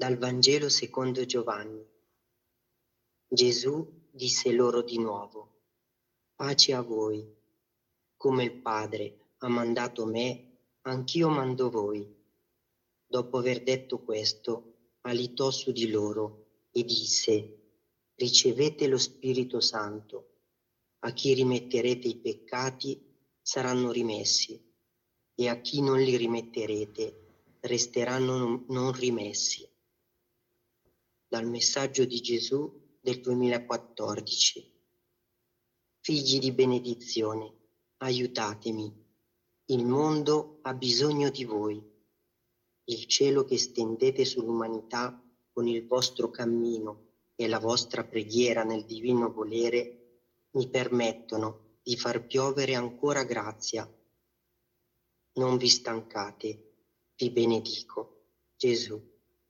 Dal Vangelo secondo Giovanni. Gesù disse loro di nuovo: pace a voi. Come il Padre ha mandato me, anch'io mando voi. Dopo aver detto questo, alitò su di loro e disse: ricevete lo Spirito Santo. A chi rimetterete i peccati saranno rimessi, e a chi non li rimetterete resteranno non rimessi. Dal messaggio di Gesù del 2014. Figli di benedizione, aiutatemi. Il mondo ha bisogno di voi. Il cielo che stendete sull'umanità con il vostro cammino e la vostra preghiera nel divino volere mi permettono di far piovere ancora grazia. Non vi stancate, vi benedico. Gesù.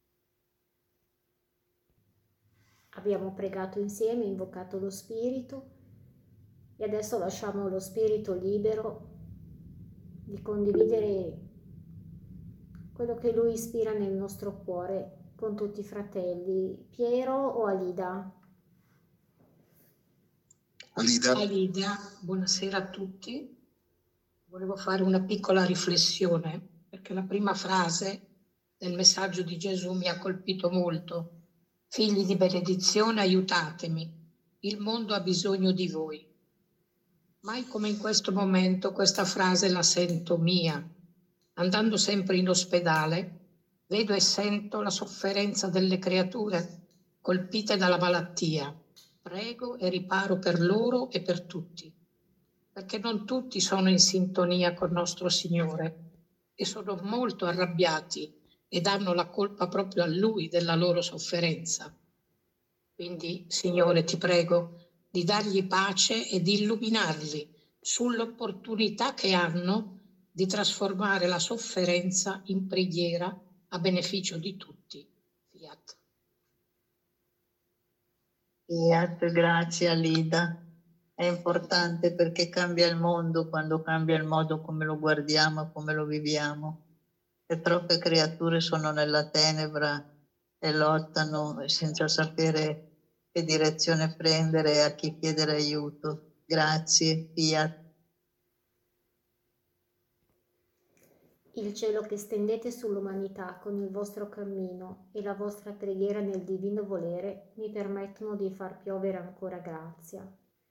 Abbiamo pregato insieme, invocato lo Spirito e adesso lasciamo lo Spirito libero di condividere quello che Lui ispira nel nostro cuore con tutti i fratelli. Piero o Alida? Alida, buonasera a tutti. Volevo fare una piccola riflessione perché la prima frase del messaggio di Gesù mi ha colpito molto. Figli di benedizione, aiutatemi. Il mondo ha bisogno di voi. Mai come in questo momento questa frase la sento mia. Andando sempre in ospedale, vedo e sento la sofferenza delle creature colpite dalla malattia. Prego e riparo per loro e per tutti, perché non tutti sono in sintonia con nostro Signore e sono molto arrabbiati e danno la colpa proprio a Lui della loro sofferenza. Quindi, Signore, ti prego di dargli pace e di illuminarli sull'opportunità che hanno di trasformare la sofferenza in preghiera a beneficio di tutti. Fiat. Fiat, grazie Alida. È importante perché cambia il mondo quando cambia il modo come lo guardiamo e come lo viviamo. E troppe creature sono nella tenebra e lottano senza sapere che direzione prendere e a chi chiedere aiuto. Grazie, Fiat. Il cielo che stendete sull'umanità con il vostro cammino e la vostra preghiera nel divino volere mi permettono di far piovere ancora grazia.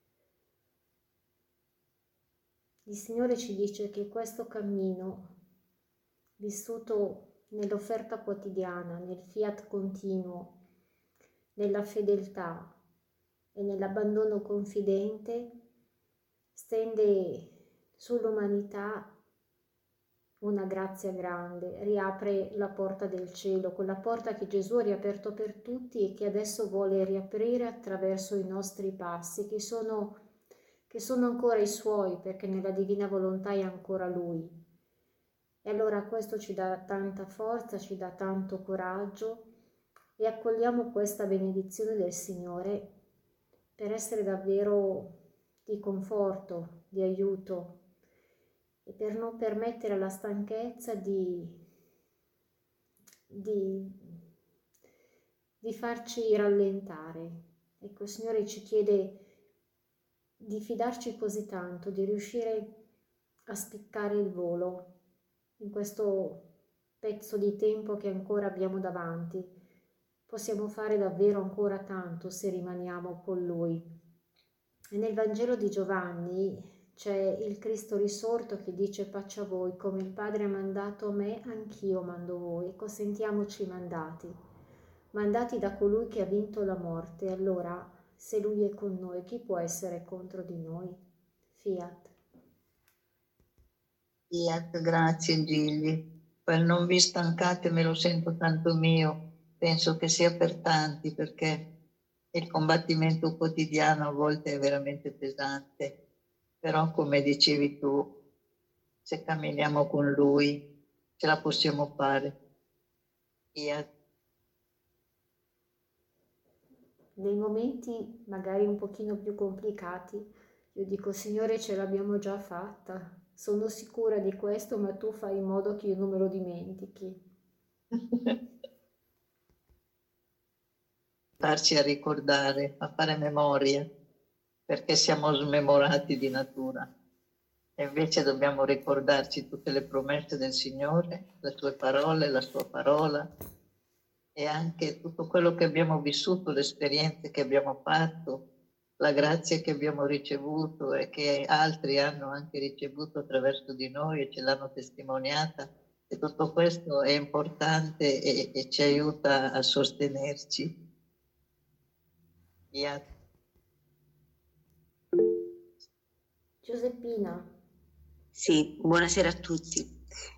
Il Signore ci dice che questo cammino, vissuto nell'offerta quotidiana, nel fiat continuo, nella fedeltà e nell'abbandono confidente, stende sull'umanità una grazia grande, riapre la porta del cielo, quella porta che Gesù ha riaperto per tutti e che adesso vuole riaprire attraverso i nostri passi, che sono ancora i suoi, perché nella divina volontà è ancora Lui. E allora questo ci dà tanta forza, ci dà tanto coraggio e accogliamo questa benedizione del Signore per essere davvero di conforto, di aiuto e per non permettere alla stanchezza di farci rallentare. Ecco, il Signore ci chiede di fidarci così tanto, di riuscire a spiccare il volo in questo pezzo di tempo che ancora abbiamo davanti. Possiamo fare davvero ancora tanto se rimaniamo con Lui. E nel Vangelo di Giovanni c'è il Cristo risorto che dice: pace a voi, come il Padre ha mandato me, anch'io mando voi. Ecco, sentiamoci mandati da colui che ha vinto la morte. Allora, se Lui è con noi, chi può essere contro di noi? Fiat. Fiat, grazie Gigli. Quel non vi stancate me lo sento tanto mio. Penso che sia per tanti, perché il combattimento quotidiano a volte è veramente pesante. Però, come dicevi tu, se camminiamo con Lui, ce la possiamo fare. Fiat. Nei momenti magari un pochino più complicati, io dico: Signore, ce l'abbiamo già fatta. Sono sicura di questo, ma tu fai in modo che io non me lo dimentichi. aiutarci a ricordare, a fare memoria, perché siamo smemorati di natura. E invece dobbiamo ricordarci tutte le promesse del Signore, le sue parole, la sua parola, e anche tutto quello che abbiamo vissuto, le esperienze che abbiamo fatto, la grazia che abbiamo ricevuto e che altri hanno anche ricevuto attraverso di noi e ce l'hanno testimoniata. E tutto questo è importante e ci aiuta a sostenerci. Giuseppina. Sì, buonasera a tutti.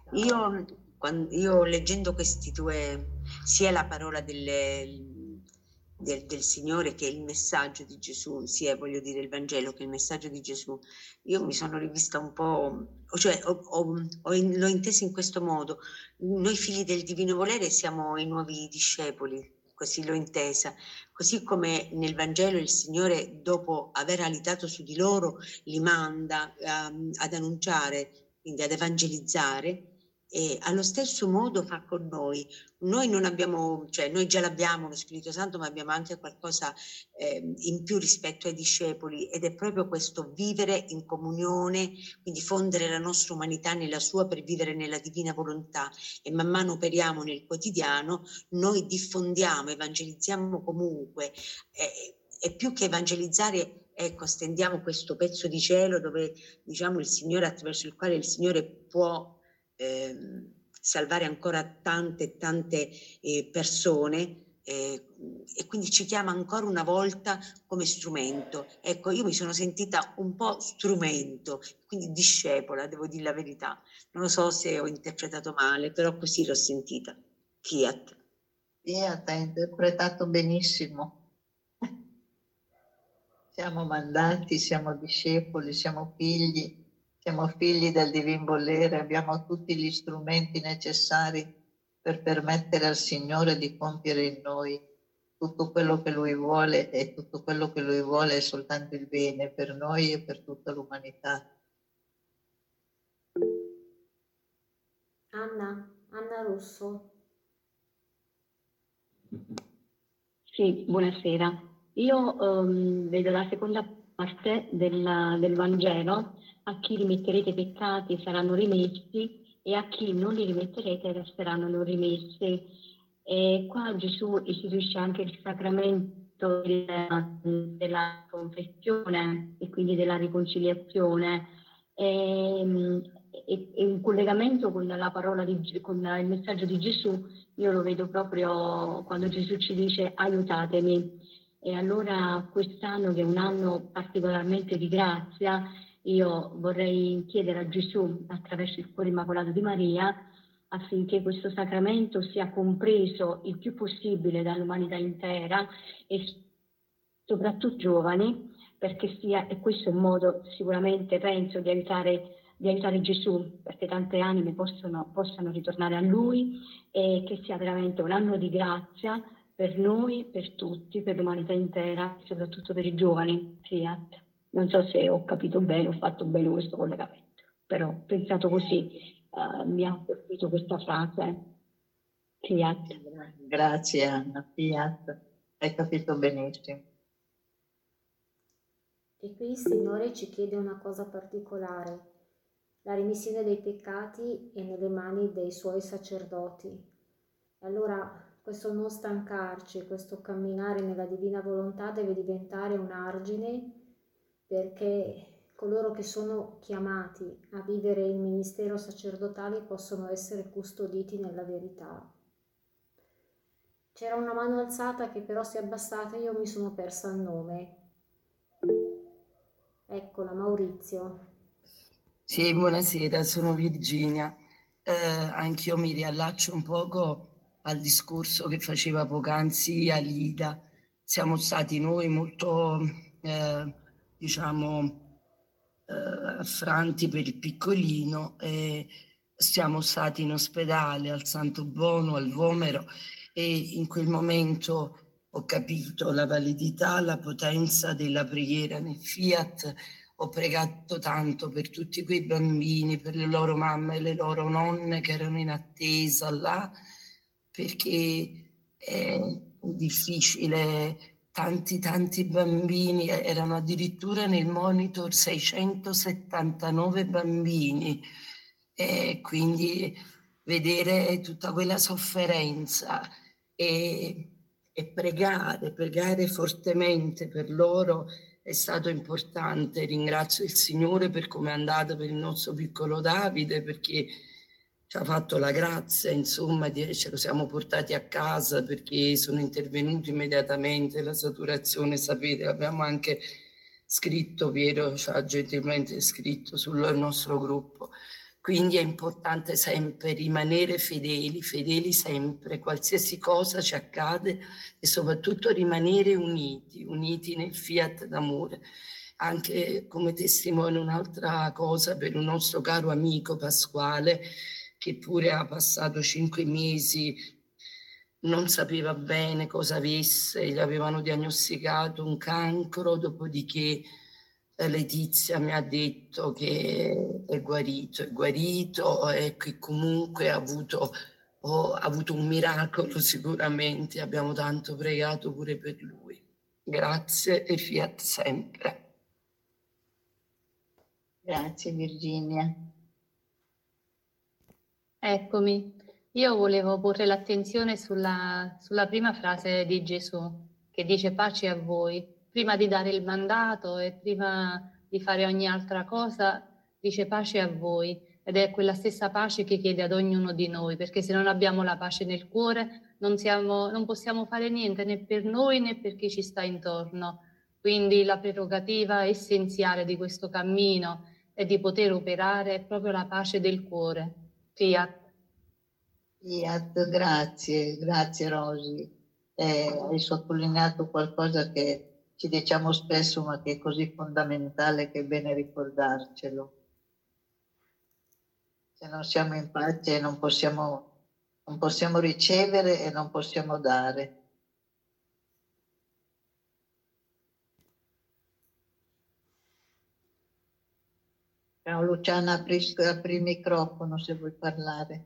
Io leggendo questi due, sia la parola del Signore che il messaggio di Gesù, sia voglio dire il Vangelo che il messaggio di Gesù, io mi sono rivista un po', cioè l'ho inteso in questo modo. Noi figli del divino volere siamo i nuovi discepoli, così l'ho intesa, così come nel Vangelo il Signore, dopo aver alitato su di loro, li manda ad annunciare, quindi ad evangelizzare, e allo stesso modo fa con noi. Noi non abbiamo, cioè noi già l'abbiamo lo Spirito Santo, ma abbiamo anche qualcosa in più rispetto ai discepoli, ed è proprio questo vivere in comunione, quindi fondere la nostra umanità nella sua per vivere nella divina volontà, e man mano operiamo nel quotidiano, noi diffondiamo, evangelizziamo comunque, e più che evangelizzare, ecco, stendiamo questo pezzo di cielo dove, diciamo, il Signore, attraverso il quale il Signore può salvare ancora tante persone, e quindi ci chiama ancora una volta come strumento. Ecco, io mi sono sentita un po' strumento, quindi discepola, devo dire la verità. Non lo so se ho interpretato male, però così l'ho sentita. Fiat, hai interpretato benissimo. Siamo mandati, siamo discepoli, siamo figli del divin volere, abbiamo tutti gli strumenti necessari per permettere al Signore di compiere in noi tutto quello che Lui vuole, e tutto quello che Lui vuole è soltanto il bene per noi e per tutta l'umanità. Anna Russo. Sì, buonasera. Io vedo la seconda parte del Vangelo: a chi rimetterete i peccati saranno rimessi, e a chi non li rimetterete resteranno non rimessi. E qua Gesù istituisce anche il sacramento della confessione e quindi della riconciliazione. E in collegamento con la parola con il messaggio di Gesù, io lo vedo proprio quando Gesù ci dice aiutatemi. E allora quest'anno, che è un anno particolarmente di grazia, io vorrei chiedere a Gesù, attraverso il cuore immacolato di Maria, affinché questo sacramento sia compreso il più possibile dall'umanità intera, e soprattutto giovani, perché e questo è un modo, sicuramente penso, di aiutare Gesù, perché tante anime possano ritornare a Lui, e che sia veramente un anno di grazia per noi, per tutti, per l'umanità intera, soprattutto per i giovani. Fiat. Non so se ho capito bene, ho fatto bene questo collegamento, però ho pensato così, mi ha colpito questa frase. Fiat. Grazie Anna, Fiat, hai capito benissimo. E qui il Signore ci chiede una cosa particolare: la remissione dei peccati è nelle mani dei Suoi sacerdoti. Allora questo non stancarci, questo camminare nella divina volontà deve diventare un argine, perché coloro che sono chiamati a vivere il ministero sacerdotale possono essere custoditi nella verità. C'era una mano alzata che però si è abbassata e io mi sono persa il nome. Eccola, Maurizio. Sì, buonasera, sono Virginia. Anch'io mi riallaccio un poco al discorso che faceva poc'anzi Alida. Siamo stati noi molto, affranti per il piccolino, e siamo stati in ospedale al Santo Bono, al Vomero, e in quel momento ho capito la validità, la potenza della preghiera nel Fiat. Ho pregato tanto per tutti quei bambini, per le loro mamme e le loro nonne che erano in attesa là, perché difficile, tanti bambini, erano addirittura nel monitor 679 bambini, e quindi vedere tutta quella sofferenza e pregare fortemente per loro è stato importante. Ringrazio il Signore per come è andato per il nostro piccolo Davide, perché ci ha fatto la grazia, insomma, ce lo siamo portati a casa, perché sono intervenuti immediatamente. La saturazione, sapete, abbiamo anche scritto, Piero ci ha gentilmente scritto sul nostro gruppo. Quindi è importante sempre rimanere fedeli sempre, qualsiasi cosa ci accade, e soprattutto rimanere uniti nel fiat d'amore. Anche come testimone un'altra cosa per un nostro caro amico Pasquale, che pure ha passato 5 mesi, non sapeva bene cosa avesse, gli avevano diagnosticato un cancro, dopodiché Letizia mi ha detto che è guarito e che comunque ha avuto un miracolo sicuramente. Abbiamo tanto pregato pure per lui. Grazie e fiat sempre. Grazie Virginia. Eccomi, io volevo porre l'attenzione sulla prima frase di Gesù, che dice pace a voi. Prima di dare il mandato e prima di fare ogni altra cosa, dice pace a voi. Ed è quella stessa pace che chiede ad ognuno di noi, perché se non abbiamo la pace nel cuore non possiamo fare niente né per noi né per chi ci sta intorno. Quindi la prerogativa essenziale di questo cammino è di poter operare proprio la pace del cuore. Fiat. Grazie Rosy. Hai sottolineato qualcosa che ci diciamo spesso, ma che è così fondamentale che è bene ricordarcelo. Se non siamo in pace non possiamo ricevere e non possiamo dare. Ciao Luciana, apri il microfono se vuoi parlare.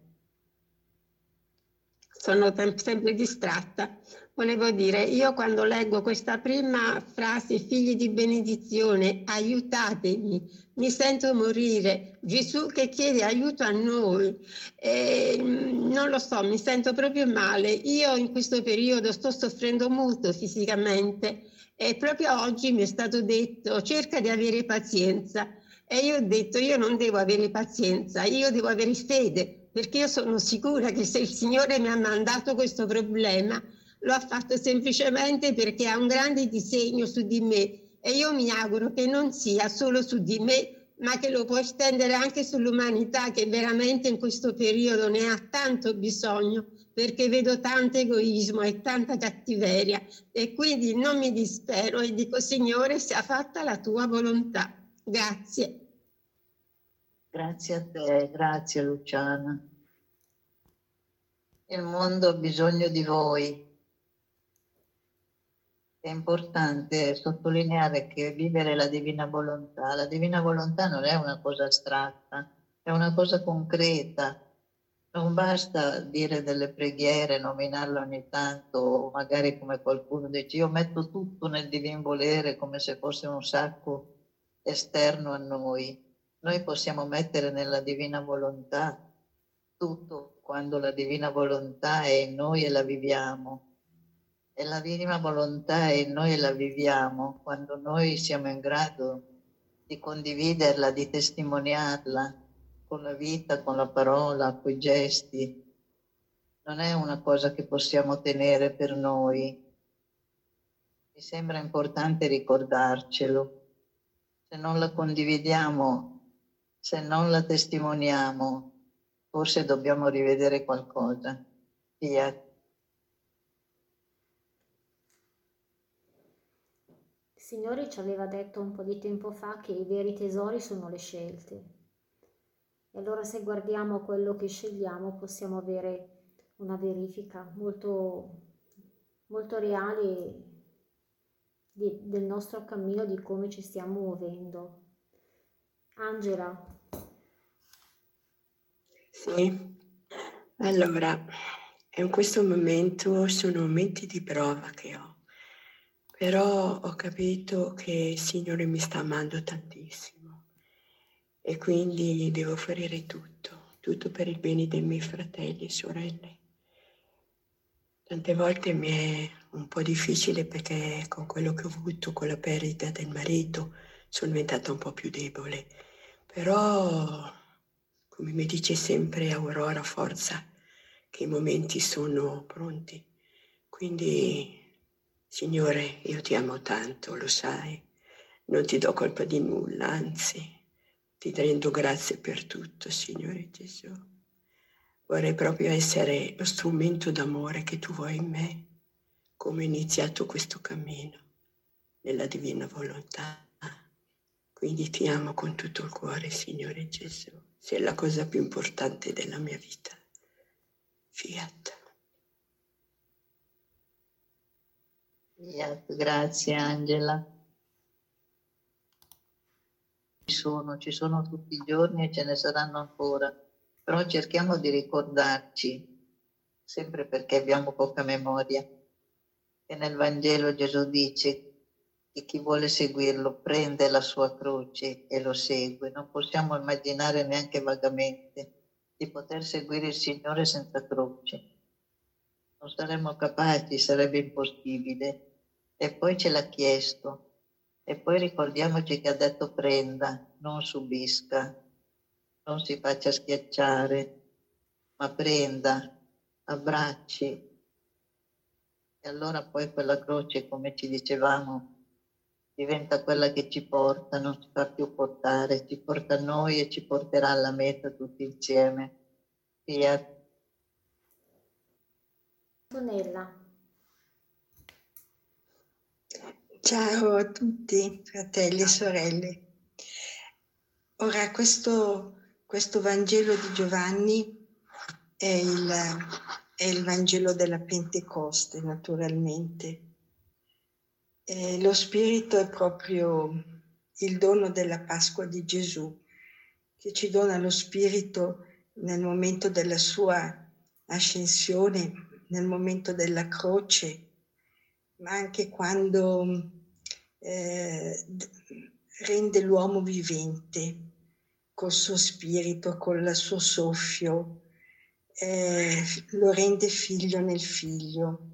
Sono sempre distratta. Volevo dire, io quando leggo questa prima frase, figli di benedizione, aiutatemi, mi sento morire. Gesù che chiede aiuto a noi. Non lo so, mi sento proprio male. Io in questo periodo sto soffrendo molto fisicamente e proprio oggi mi è stato detto cerca di avere pazienza. E io ho detto, io non devo avere pazienza, io devo avere fede, perché io sono sicura che se il Signore mi ha mandato questo problema, lo ha fatto semplicemente perché ha un grande disegno su di me. E io mi auguro che non sia solo su di me, ma che lo può estendere anche sull'umanità, che veramente in questo periodo ne ha tanto bisogno, perché vedo tanto egoismo e tanta cattiveria. E quindi non mi dispero e dico, Signore, sia fatta la tua volontà. Grazie. Grazie a te, grazie Luciana. Il mondo ha bisogno di voi. È importante sottolineare che vivere la divina volontà non è una cosa astratta, è una cosa concreta. Non basta dire delle preghiere, nominarle ogni tanto, o magari come qualcuno dice io metto tutto nel divin volere come se fosse un sacco esterno a noi. Noi possiamo mettere nella divina volontà tutto quando la divina volontà è in noi e la viviamo. E la divina volontà è in noi e la viviamo quando noi siamo in grado di condividerla, di testimoniarla con la vita, con la parola, con i gesti. Non è una cosa che possiamo tenere per noi. Mi sembra importante ricordarcelo. Se non la condividiamo, se non la testimoniamo, forse dobbiamo rivedere qualcosa. Fiat. Il Signore ci aveva detto un po' di tempo fa che i veri tesori sono le scelte. E allora se guardiamo quello che scegliamo possiamo avere una verifica molto, molto reale del nostro cammino, di come ci stiamo muovendo. Angela. Sì, allora, E in questo momento sono momenti di prova che ho, però ho capito che il Signore mi sta amando tantissimo e quindi devo fare tutto per il bene dei miei fratelli e sorelle. Tante volte mi è un po' difficile perché con quello che ho avuto, con la perdita del marito, sono diventata un po' più debole. Però, come mi dice sempre Aurora, forza, che i momenti sono pronti. Quindi, Signore, io ti amo tanto, lo sai. Non ti do colpa di nulla, anzi, ti rendo grazie per tutto, Signore Gesù. Vorrei proprio essere lo strumento d'amore che tu vuoi in me, come ho iniziato questo cammino, nella divina volontà. Quindi ti amo con tutto il cuore, Signore Gesù. Sei la cosa più importante della mia vita. Fiat. Fiat, grazie Angela. Ci sono tutti i giorni e ce ne saranno ancora, però cerchiamo di ricordarci, sempre perché abbiamo poca memoria, che nel Vangelo Gesù dice che chi vuole seguirlo prende la sua croce e lo segue. Non possiamo immaginare neanche vagamente di poter seguire il Signore senza croce. Non saremmo capaci, sarebbe impossibile. E poi ce l'ha chiesto. E poi ricordiamoci che ha detto prenda, non subisca, non si faccia schiacciare, ma prenda, abbracci. E allora poi quella croce, come ci dicevamo, diventa quella che ci porta, non ci fa più portare, ci porta a noi e ci porterà alla meta tutti insieme. Fiat. Antonella. Ciao a tutti, fratelli e sorelle. Ora, questo Vangelo di Giovanni è il Vangelo della Pentecoste, naturalmente. Lo Spirito è proprio il dono della Pasqua di Gesù, che ci dona lo Spirito nel momento della sua ascensione, nel momento della croce, ma anche quando rende l'uomo vivente col suo spirito, con il suo soffio, lo rende figlio nel figlio.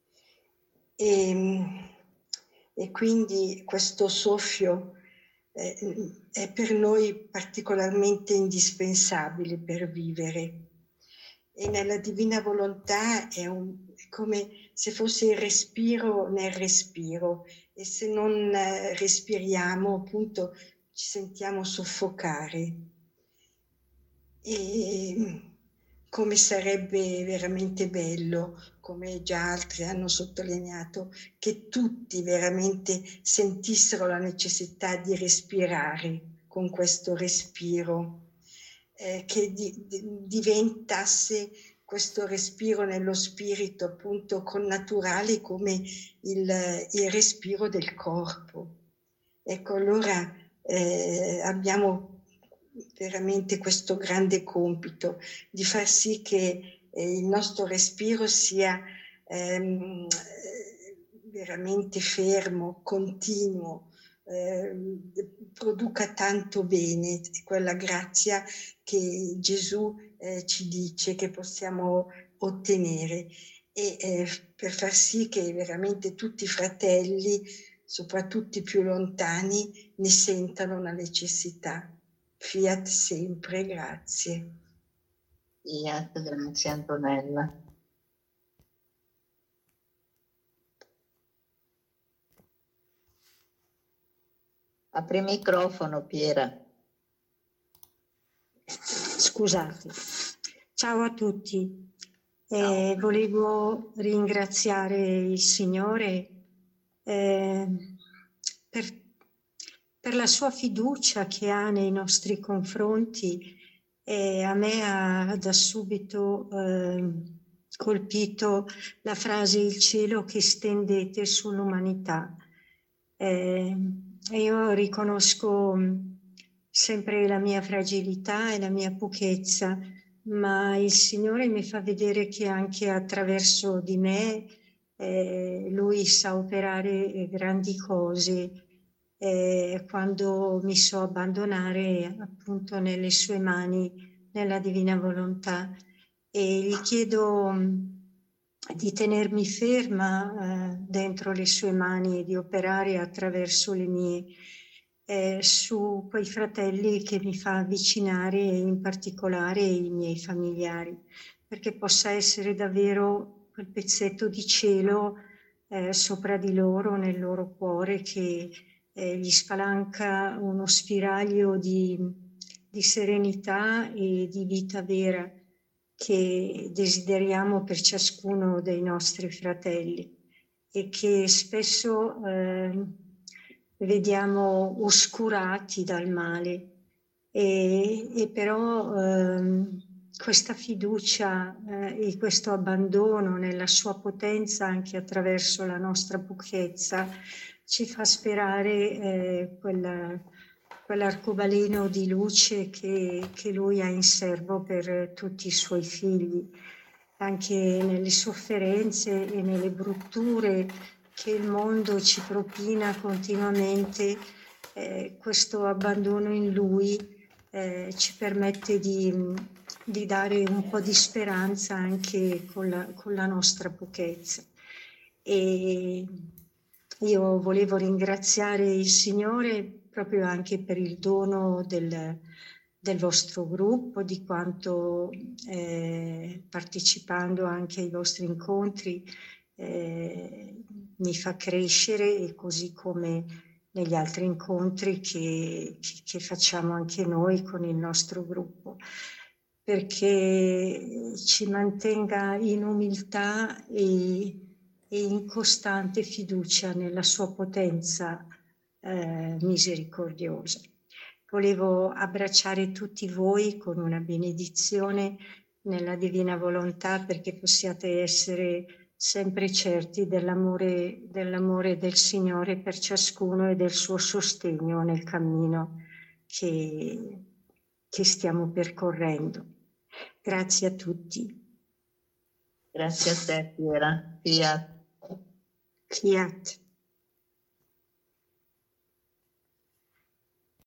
E quindi questo soffio è per noi particolarmente indispensabile per vivere. E nella divina volontà è come se fosse il respiro nel respiro, e se non respiriamo, appunto, ci sentiamo soffocare. E come sarebbe veramente bello, come già altri hanno sottolineato, che tutti veramente sentissero la necessità di respirare con questo respiro, che diventasse questo respiro nello spirito appunto connaturale come il respiro del corpo. Ecco, allora abbiamo veramente questo grande compito di far sì che il nostro respiro sia veramente fermo, continuo, produca tanto bene, quella grazia che Gesù ci dice che possiamo ottenere, e per far sì che veramente tutti i fratelli, soprattutto i più lontani, ne sentano la necessità. Fiat sempre, grazie. Fiat, grazie Antonella. Apri il microfono, Piera. Scusate. Ciao a tutti. Volevo ringraziare il Signore per la sua fiducia che ha nei nostri confronti. A me ha da subito colpito la frase "il cielo che stendete sull'umanità". Io riconosco sempre la mia fragilità e la mia pochezza ma il Signore mi fa vedere che anche attraverso di me Lui sa operare grandi cose quando mi so abbandonare appunto nelle sue mani, nella divina volontà. E gli chiedo di tenermi ferma dentro le sue mani e di operare attraverso le mie su quei fratelli che mi fa avvicinare, in particolare i miei familiari, perché possa essere davvero quel pezzetto di cielo sopra di loro, nel loro cuore, che gli spalanca uno spiraglio di serenità e di vita vera che desideriamo per ciascuno dei nostri fratelli e che spesso vediamo oscurati dal male e però questa fiducia e questo abbandono nella sua potenza anche attraverso la nostra pochezza ci fa sperare quell'arcobaleno di luce che Lui ha in serbo per tutti i Suoi figli, anche nelle sofferenze e nelle brutture che il mondo ci propina continuamente. Questo abbandono in Lui ci permette di dare un po' di speranza anche con la nostra pochezza. E io volevo ringraziare il Signore proprio anche per il dono del vostro gruppo, di quanto partecipando anche ai vostri incontri mi fa crescere, e così come negli altri incontri che facciamo anche noi con il nostro gruppo, perché ci mantenga in umiltà e in costante fiducia nella sua potenza misericordiosa. Volevo abbracciare tutti voi con una benedizione nella divina volontà, perché possiate essere sempre certi dell'amore del Signore per ciascuno e del suo sostegno nel cammino che stiamo percorrendo. Grazie a tutti. Grazie a te, Piera. Fiat. Fiat.